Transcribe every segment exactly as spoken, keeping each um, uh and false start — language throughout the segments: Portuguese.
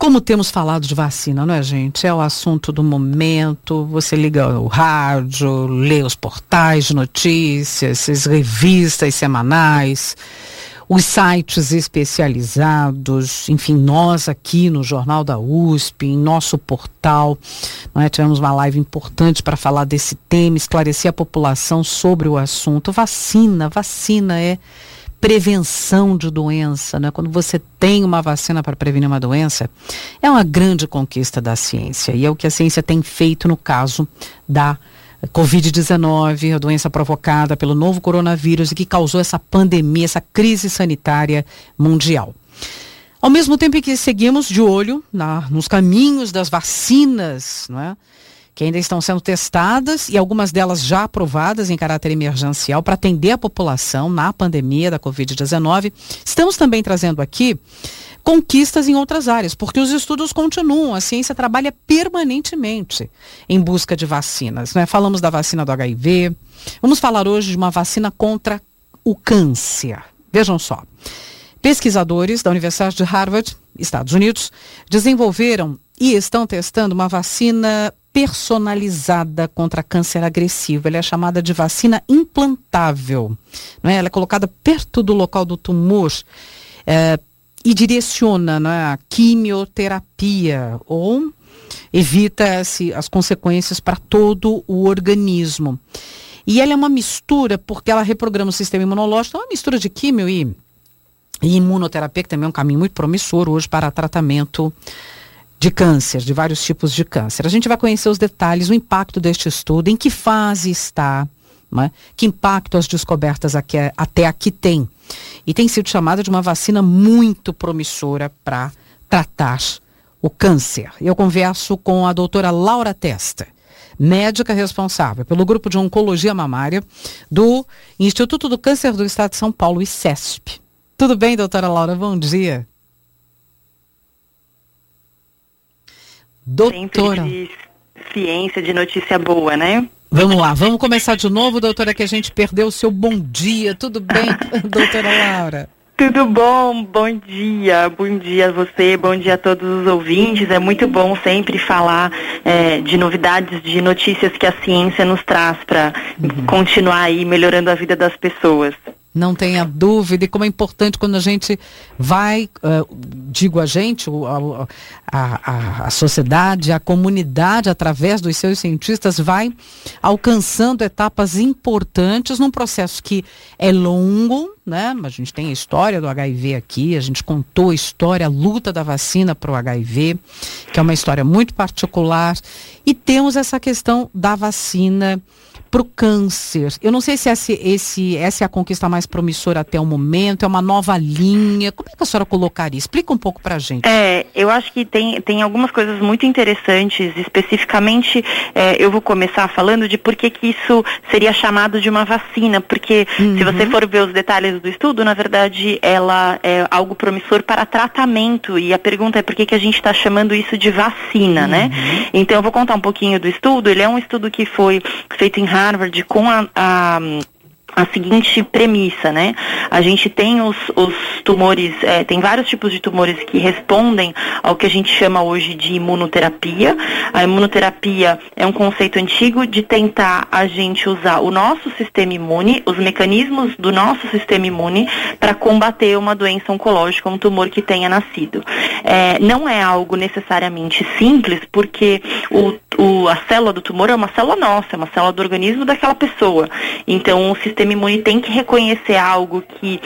Como temos falado de vacina, não é, gente? É o assunto do momento. Você liga o rádio, lê os portais de notícias, as revistas semanais, os sites especializados, enfim, nós aqui no Jornal da U S P, em nosso portal, não é? Tivemos uma live importante para falar desse tema, esclarecer a população sobre o assunto. Vacina, vacina é prevenção de doença, né? Quando você tem uma vacina para prevenir uma doença, é uma grande conquista da ciência, e é o que a ciência tem feito no caso da covid dezenove, a doença provocada pelo novo coronavírus e que causou essa pandemia, essa crise sanitária mundial. Ao mesmo tempo em que seguimos de olho na, nos caminhos das vacinas, não é? Que ainda estão sendo testadas e algumas delas já aprovadas em caráter emergencial para atender a população na pandemia da covid dezenove. Estamos também trazendo aqui conquistas em outras áreas, porque os estudos continuam, a ciência trabalha permanentemente em busca de vacinas, né? Falamos da vacina do agá i vê, vamos falar hoje de uma vacina contra o câncer. Vejam só, pesquisadores da Universidade de Harvard, Estados Unidos, desenvolveram e estão testando uma vacina personalizada contra câncer agressivo. Ela é chamada de vacina implantável, não é? Ela é colocada perto do local do tumor é, e direciona, não é, a quimioterapia ou evita-se as consequências para todo o organismo. E ela é uma mistura, porque ela reprograma o sistema imunológico, é uma mistura de químio e, e imunoterapia, que também é um caminho muito promissor hoje para tratamento de câncer, de vários tipos de câncer. A gente vai conhecer os detalhes, o impacto deste estudo, em que fase está, né? Que impacto as descobertas aqui, até aqui têm. E tem sido chamada de uma vacina muito promissora para tratar o câncer. Eu converso com a doutora Laura Testa, médica responsável pelo grupo de oncologia mamária do Instituto do Câncer do Estado de São Paulo, I C E S P. Tudo bem, doutora Laura? Bom dia. Doutora. Sempre de ciência, de notícia boa, né? Vamos lá, vamos começar de novo, doutora, que a gente perdeu o seu bom dia. Tudo bem, doutora Laura? Tudo bom, bom dia, bom dia a você, bom dia a todos os ouvintes. É muito bom sempre falar é, de novidades, de notícias que a ciência nos traz para uhum. continuar aí melhorando a vida das pessoas. Não tenha dúvida, e como é importante quando a gente vai, uh, digo a gente, a, a, a sociedade, a comunidade, através dos seus cientistas, vai alcançando etapas importantes num processo que é longo, né? A gente tem a história do agá i vê aqui, a gente contou a história, a luta da vacina para o agá i vê, que é uma história muito particular, e temos essa questão da vacina para o câncer. Eu não sei se esse, esse, essa é a conquista mais promissora até o momento, é uma nova linha. Como é que a senhora colocaria? Explica um pouco para a gente. É, eu acho que tem, tem algumas coisas muito interessantes, especificamente é, eu vou começar falando de por que que isso seria chamado de uma vacina, porque uhum. se você for ver os detalhes do estudo, na verdade ela é algo promissor para tratamento, e a pergunta é por que que a gente está chamando isso de vacina, uhum. né? Então eu vou contar um pouquinho do estudo. Ele é um estudo que foi feito em Harvard com a, a, a seguinte premissa, né? A gente tem os, os tumores, é, tem vários tipos de tumores que respondem ao que a gente chama hoje de imunoterapia. A imunoterapia é um conceito antigo de tentar a gente usar o nosso sistema imune, os mecanismos do nosso sistema imune para combater uma doença oncológica, um tumor que tenha nascido. É, não é algo necessariamente simples, porque o O, a célula do tumor é uma célula nossa, é uma célula do organismo daquela pessoa. Então, o sistema imune tem que reconhecer algo que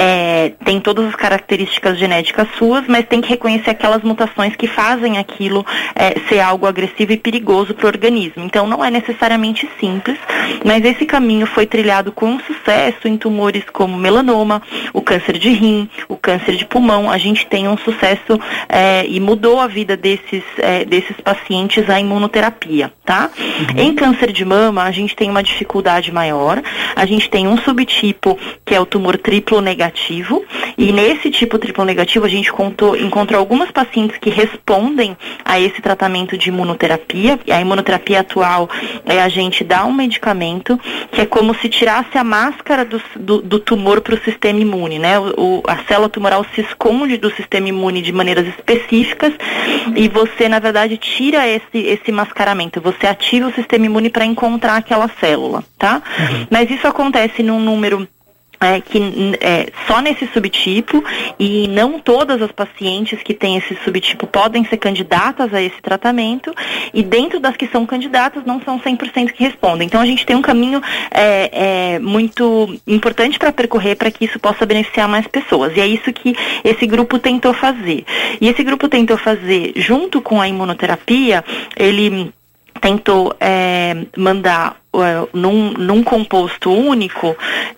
é, tem todas as características genéticas suas, mas tem que reconhecer aquelas mutações que fazem aquilo é, ser algo agressivo e perigoso para o organismo. Então, não é necessariamente simples, mas esse caminho foi trilhado com sucesso em tumores como melanoma, o câncer de rim, o câncer de pulmão. A gente tem um sucesso é, e mudou a vida desses, é, desses pacientes a imunoterapia. Terapia, tá? Uhum. Em câncer de mama, a gente tem uma dificuldade maior, a gente gente tem um subtipo que é o tumor triplo negativo, e nesse tipo triplo negativo a gente contou, encontrou algumas pacientes que respondem a esse tratamento de imunoterapia. A imunoterapia atual é a gente dar um medicamento que é como se tirasse a máscara do, do, do tumor para o sistema imune, né? O, o, a célula tumoral se esconde do sistema imune de maneiras específicas e você, na verdade, tira esse, esse mascaramento. Você ativa o sistema imune para encontrar aquela célula, tá? Uhum. Mas isso acontece num número É, que é, só nesse subtipo, e não todas as pacientes que têm esse subtipo podem ser candidatas a esse tratamento, e dentro das que são candidatas não são cem por cento que respondem. Então a gente tem um caminho é, é, muito importante para percorrer para que isso possa beneficiar mais pessoas, e é isso que esse grupo tentou fazer. E esse grupo tentou fazer, junto com a imunoterapia, ele tentou é, mandar Num, num composto único,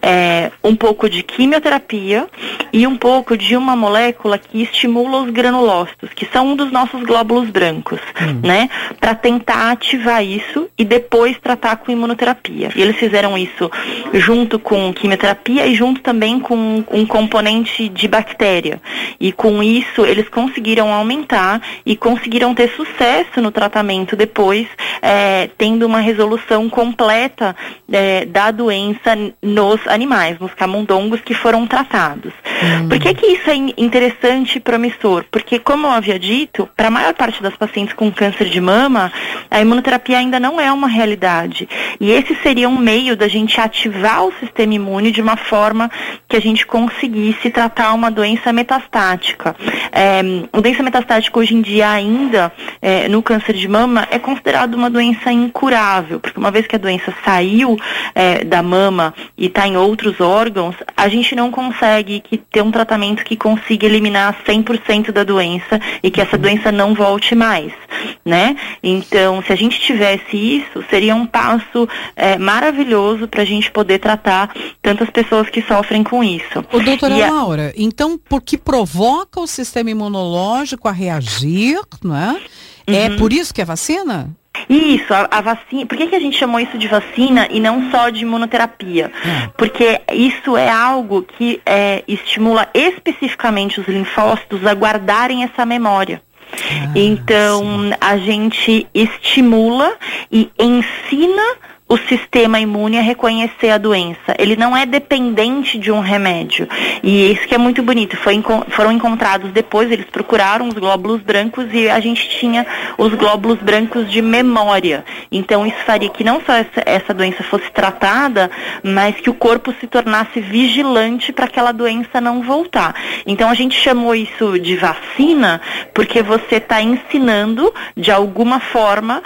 é, um pouco de quimioterapia e um pouco de uma molécula que estimula os granulócitos, que são um dos nossos glóbulos brancos, hum. né? Para tentar ativar isso e depois tratar com imunoterapia. E eles fizeram isso junto com quimioterapia e junto também com um componente de bactéria. E com isso eles conseguiram aumentar e conseguiram ter sucesso no tratamento depois, é, tendo uma resolução completa completa é, da doença nos animais, nos camundongos que foram tratados. Hum. Por que que isso é interessante e promissor? Porque, como eu havia dito, para a maior parte das pacientes com câncer de mama, a imunoterapia ainda não é uma realidade. E esse seria um meio da gente ativar o sistema imune de uma forma que a gente conseguisse tratar uma doença metastática. É, a doença metastática hoje em dia ainda, é, no câncer de mama, é considerada uma doença incurável, porque uma vez que a doença saiu é, da mama e está em outros órgãos, a gente não consegue que, ter um tratamento que consiga eliminar cem por cento da doença e que essa doença não volte mais, né? Então, se a gente tivesse isso, seria um passo é, maravilhoso para a gente poder tratar tantas pessoas que sofrem com isso. Ô, doutora e Laura, a... então, porque provoca o sistema imunológico a reagir, né? Uhum. É por isso que é vacina? Isso, a, a vacina, por que que a gente chamou isso de vacina e não só de imunoterapia? É. Porque isso é algo que é, estimula especificamente os linfócitos a guardarem essa memória. Ah, então, sim. A gente estimula e ensina o sistema imune a reconhecer a doença. Ele não é dependente de um remédio. E isso que é muito bonito. Foi, foram encontrados depois, eles procuraram os glóbulos brancos e a gente tinha os glóbulos brancos de memória. Então isso faria que não só essa, essa doença fosse tratada, mas que o corpo se tornasse vigilante para aquela doença não voltar. Então a gente chamou isso de vacina porque você está ensinando, de alguma forma,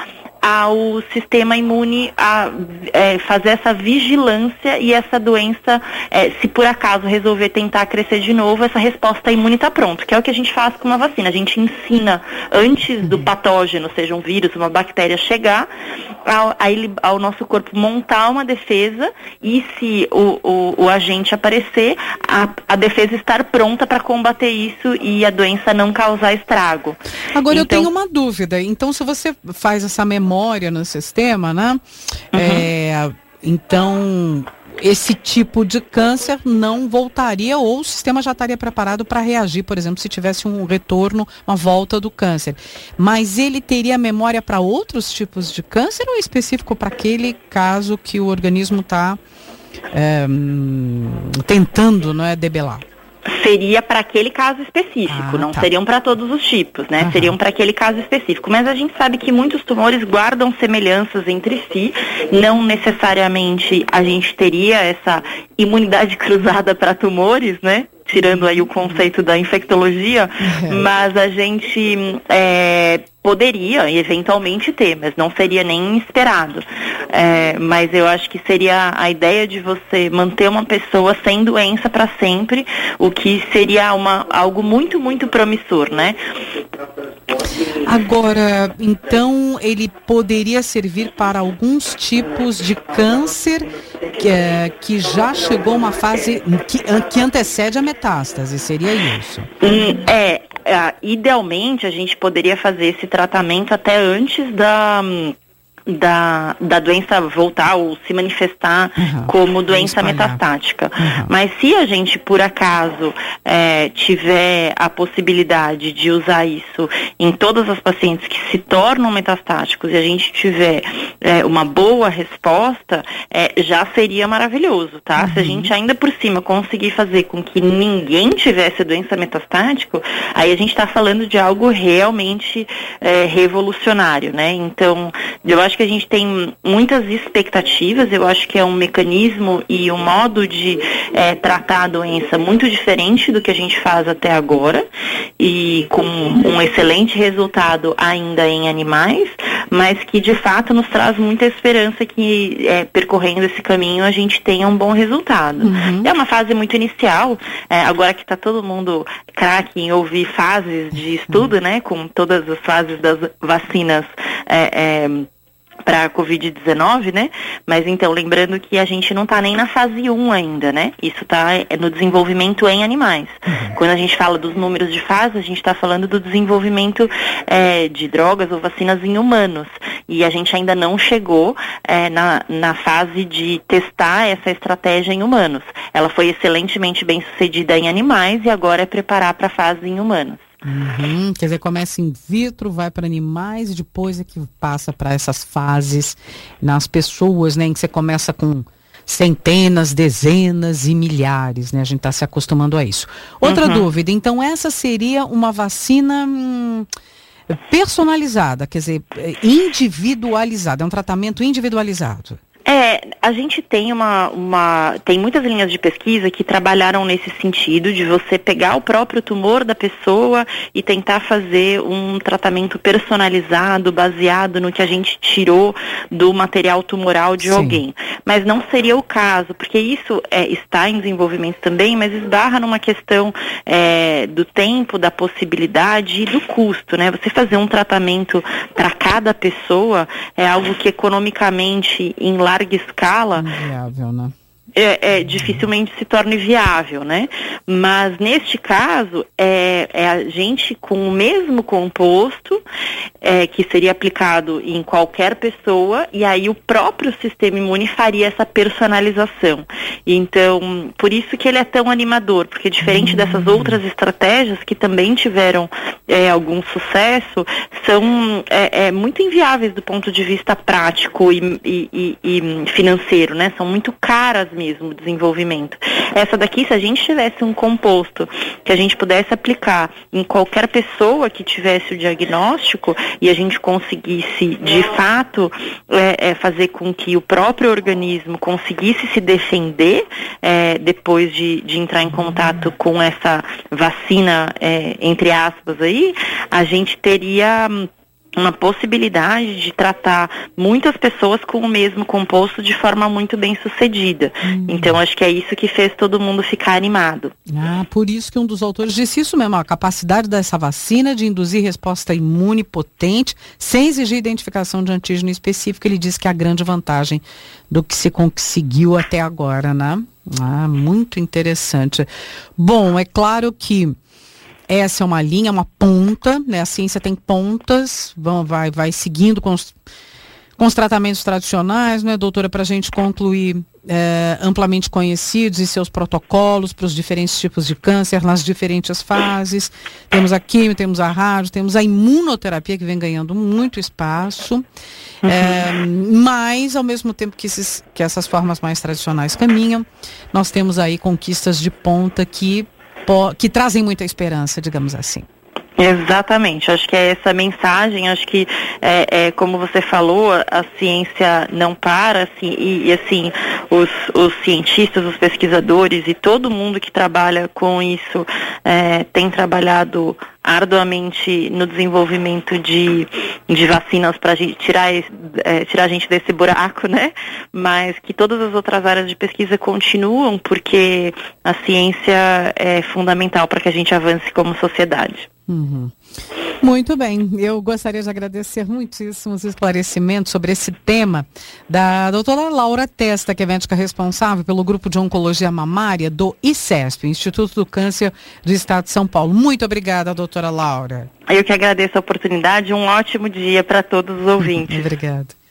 ao sistema imune a é, fazer essa vigilância e essa doença, é, se por acaso resolver tentar crescer de novo, essa resposta imune está pronta, que é o que a gente faz com uma vacina. A gente ensina antes do patógeno, seja um vírus, uma bactéria, chegar, ao, ao, ao nosso corpo montar uma defesa e se o, o, o agente aparecer, a, a defesa estar pronta para combater isso e a doença não causar estrago. Agora então, eu tenho uma dúvida. Então, se você faz essa memória no sistema, né? Uhum. É, então, esse tipo de câncer não voltaria ou o sistema já estaria preparado para reagir, por exemplo, se tivesse um retorno, uma volta do câncer. Mas ele teria memória para outros tipos de câncer ou é específico para aquele caso que o organismo está é, tentando, não é, debelar? Seria para aquele caso específico, ah, não tá. seriam para todos os tipos, né? Uhum. Seriam para aquele caso específico. Mas a gente sabe que muitos tumores guardam semelhanças entre si, não necessariamente a gente teria essa imunidade cruzada para tumores, né? Tirando aí o conceito da infectologia, uhum. mas a gente é, poderia eventualmente ter, mas não seria nem esperado. É, mas eu acho que seria a ideia de você manter uma pessoa sem doença para sempre, o que seria uma, algo muito, muito promissor, né? Agora, então, ele poderia servir para alguns tipos de câncer que, é, que já chegou a uma fase que, que antecede a metástase, seria isso? Hum, é, é, idealmente a gente poderia fazer esse tratamento até antes da... da, da doença voltar ou se manifestar uhum. como doença metastática. Uhum. Mas se a gente, por acaso, é, tiver a possibilidade de usar isso em todas as pacientes que se tornam metastáticos e a gente tiver é, uma boa resposta, é, já seria maravilhoso, tá? Uhum. Se a gente ainda por cima conseguir fazer com que ninguém tivesse doença metastática, aí a gente está falando de algo realmente é, revolucionário, né? Então, eu acho que a gente tem muitas expectativas, eu acho que é um mecanismo e um modo de é, tratar a doença muito diferente do que a gente faz até agora, e com um excelente resultado ainda em animais, mas que de fato nos traz muita esperança que é, percorrendo esse caminho a gente tenha um bom resultado. Uhum. É uma fase muito inicial, é, agora que está todo mundo craque em ouvir fases de estudo, uhum. né, com todas as fases das vacinas é, é, para a covid dezenove, né? Mas então, lembrando que a gente não está nem na fase um ainda, né? Isso está no desenvolvimento em animais. Uhum. Quando a gente fala dos números de fase, a gente está falando do desenvolvimento é, de drogas ou vacinas em humanos. E a gente ainda não chegou é, na, na fase de testar essa estratégia em humanos. Ela foi excelentemente bem sucedida em animais e agora é preparar para a fase em humanos. Uhum, quer dizer, começa in vitro, vai para animais e depois é que passa para essas fases nas pessoas, né, em que você começa com centenas, dezenas e milhares, né, a gente está se acostumando a isso. Outra uhum. dúvida, então essa seria uma vacina hum, personalizada, quer dizer, individualizada, é um tratamento individualizado. É, a gente tem uma, uma, tem muitas linhas de pesquisa que trabalharam nesse sentido de você pegar o próprio tumor da pessoa e tentar fazer um tratamento personalizado, baseado no que a gente tirou do material tumoral de Sim. alguém. Mas não seria o caso, porque isso é, está em desenvolvimento também, mas esbarra numa questão é, do tempo, da possibilidade e do custo, né? Você fazer um tratamento para cada pessoa é algo que economicamente, em larga escala, inviável, né? É, é, dificilmente se torna viável, né? Mas neste caso, é, é a gente com o mesmo composto é, que seria aplicado em qualquer pessoa, e aí o próprio sistema imune faria essa personalização. Então, por isso que ele é tão animador, porque diferente uhum. dessas outras estratégias que também tiveram é, algum sucesso, são é, é, muito inviáveis do ponto de vista prático e, e, e financeiro, né? São muito caras mesmo. Mesmo desenvolvimento. Essa daqui, se a gente tivesse um composto que a gente pudesse aplicar em qualquer pessoa que tivesse o diagnóstico e a gente conseguisse, de fato, é, é, fazer com que o próprio organismo conseguisse se defender é, depois de, de entrar em contato com essa vacina, é, entre aspas, aí, a gente teria uma possibilidade de tratar muitas pessoas com o mesmo composto de forma muito bem sucedida. Hum. Então, acho que é isso que fez todo mundo ficar animado. Ah, por isso que um dos autores disse isso mesmo, a capacidade dessa vacina de induzir resposta imune potente, sem exigir identificação de antígeno específico. Ele disse que é a grande vantagem do que se conseguiu até agora, né? Ah, muito interessante. Bom, é claro que essa é uma linha, uma ponta, né? A ciência tem pontas, vão, vai, vai seguindo com os, com os tratamentos tradicionais, né, doutora, para a gente concluir é, amplamente conhecidos e seus protocolos para os diferentes tipos de câncer, nas diferentes fases. Temos a quimio, temos a rádio, temos a imunoterapia, que vem ganhando muito espaço, uhum. é, mas ao mesmo tempo que, esses, que essas formas mais tradicionais caminham, nós temos aí conquistas de ponta que que trazem muita esperança, digamos assim. Exatamente, acho que é essa mensagem, acho que é, é como você falou, a ciência não para, assim, e, e assim, os, os cientistas, os pesquisadores e todo mundo que trabalha com isso é, tem trabalhado arduamente no desenvolvimento de, de vacinas para tirar, é, tirar a gente desse buraco, né? Mas que todas as outras áreas de pesquisa continuam, porque a ciência é fundamental para que a gente avance como sociedade. Uhum. Muito bem, eu gostaria de agradecer muitíssimos esclarecimentos sobre esse tema da doutora Laura Testa, que é médica responsável pelo grupo de oncologia mamária do I C E S P, Instituto do Câncer do Estado de São Paulo. Muito obrigada, doutora Laura. Eu que agradeço a oportunidade, um ótimo dia para todos os ouvintes. Obrigada.